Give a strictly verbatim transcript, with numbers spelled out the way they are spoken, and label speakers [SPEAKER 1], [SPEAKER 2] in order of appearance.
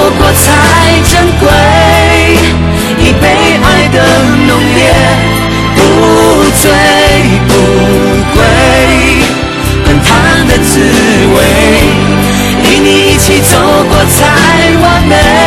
[SPEAKER 1] 过才珍贵，一杯爱的浓烈，不醉不归，滚烫的滋味，与你一起走过才完美。